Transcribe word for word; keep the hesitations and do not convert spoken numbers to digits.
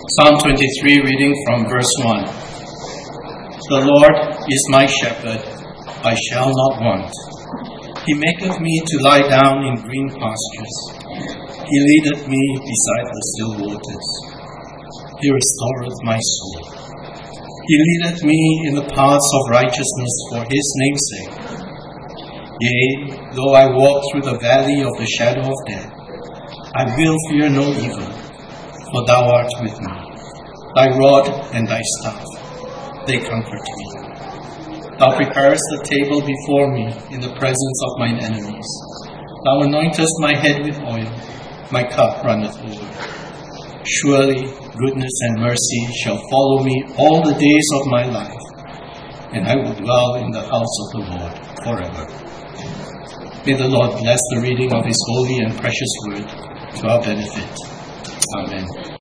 Psalm twenty-three, reading from verse one. The Lord is my shepherd, I shall not want. He maketh me to lie down in green pastures. He leadeth me beside the still waters. He restoreth my soul. He leadeth me in the paths of righteousness for his name's sake. Yea, though I walk through the valley of the shadow of death, I will fear no evil, for thou art with me. Thy rod and thy staff, they comfort me. Thou preparest the table before me in the presence of mine enemies. Thou anointest my head with oil, my cup runneth over. Surely goodness and mercy shall follow me all the days of my life, and I will dwell in the house of the Lord forever. May the Lord bless the reading of his holy and precious word to our benefit. Amen.